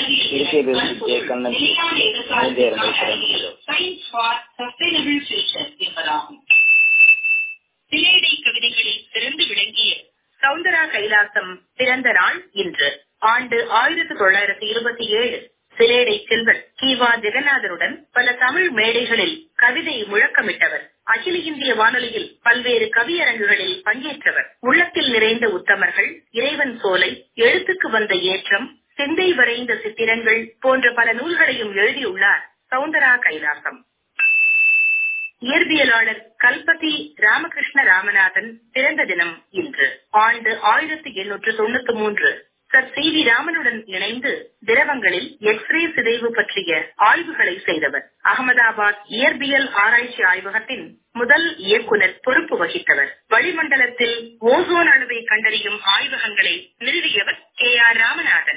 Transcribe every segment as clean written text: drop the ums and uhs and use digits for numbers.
இருக்கையிலிருந்து ஜெயக்கண்ணன் சிலேடை கவிதைகளில் சிறந்து விளங்கிய சௌந்தரா கைலாசம் பிறந்த நாள் இன்று. ஆண்டு 1927. சிலேடை செல்வர் கீவா ஜெகநாதருடன் பல தமிழ் மேடைகளில் கவிதை முழக்கமிட்டவர். அகில இந்திய வானொலியில் பல்வேறு கவியரங்குகளில் பங்கேற்றவர். உள்ளத்தில் நிறைந்த உத்தமர்கள், இறைவன் சோலை, எழுத்துக்கு வந்த ஏற்றம், சிந்தை வரைந்த சித்திரங்கள் போன்ற பல நூல்களையும் எழுதியுள்ளார் சௌந்தரா கைலாசம். இயற்பியலாளர் கல்பதி ராமகிருஷ்ண ராமநாதன் பிறந்த தினம் இன்று. ஆண்டு 1893. சர் சி வி ராமனுடன் இணைந்து திரவங்களில் எக்ஸ்ரே சிதைவு பற்றிய ஆய்வுகளை செய்தவர். அகமதாபாத் இயற்பியல் ஆராய்ச்சி ஆய்வகத்தின் முதல் இயக்குனர் பொறுப்பு வகித்தவர். வளிமண்டலத்தில் ஓசோன் அளவை கண்டறியும் ஆய்வகங்களை நிறுவியவர் KR ராமநாதன்.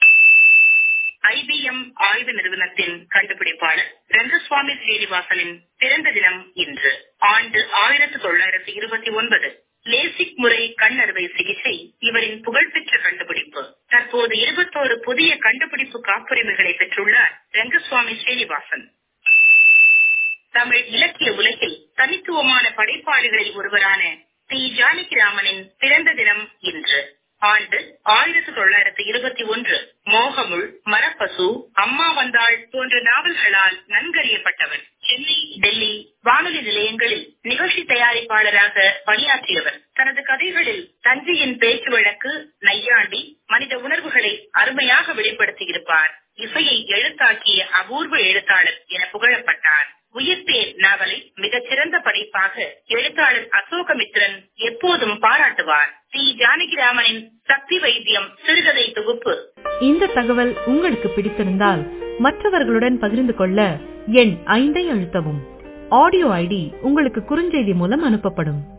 IBM ஆய்வு நிறுவனத்தின் கண்டுபிடிப்பாளர் ரங்கசுவாமி ஸ்ரீனிவாசனின் பிறந்த தினம் இன்று. ஆண்டு 1929. லேசிக் முறை கண் அறுவை சிகிச்சை இவரின் புகழ்பெற்ற கண்டுபிடிப்பு. தற்போது 21 புதிய கண்டுபிடிப்பு காப்புரிமைகளை பெற்றுள்ளார் ரங்கசுவாமி ஸ்ரீனிவாசன். தமிழ் இலக்கிய உலகில் தனித்துவமான படைப்பாளிகளில் ஒருவரான தி. ஜானகிராமனின் பிறந்த தினம் இன்று. ஆண்டு 1921. மோகமுள், மரப்பசு, அம்மா வந்தாள் போன்ற நாவல்களால் நன்கறியப்பட்டவர். சென்னை, டெல்லி வானொலி நிலையங்களில் நிகழ்ச்சி தயாரிப்பாளராக பணியாற்றியவர். தனது கதைகளில் தஞ்சையின் பேச்சு வழக்கு, நையாண்டி, மனித உணர்வுகளை அருமையாக வெளிப்படுத்தியிருப்பார். இசையை எழுத்தாக்கிய அபூர்வ எழுத்தாளர் என புகழப்பட்டார். உயிர்த்தேர் நாவலை மிகச்சிறந்த படைப்பாக எழுத்தாளர் அசோகமித்ரன் எப்போதும் பாராட்டுவார். தி. ஜானகிராமனின் சக்தி வைத்தியம் சிறுகதை தொகுப்பு. இந்த தகவல் உங்களுக்கு பிடித்திருந்தால் மற்றவர்களுடன் பகிர்ந்து கொள்ள எண் 5 அழுத்தவும். ஆடியோ ஐடி உங்களுக்கு குறுஞ்செய்தி மூலம் அனுப்பப்படும்.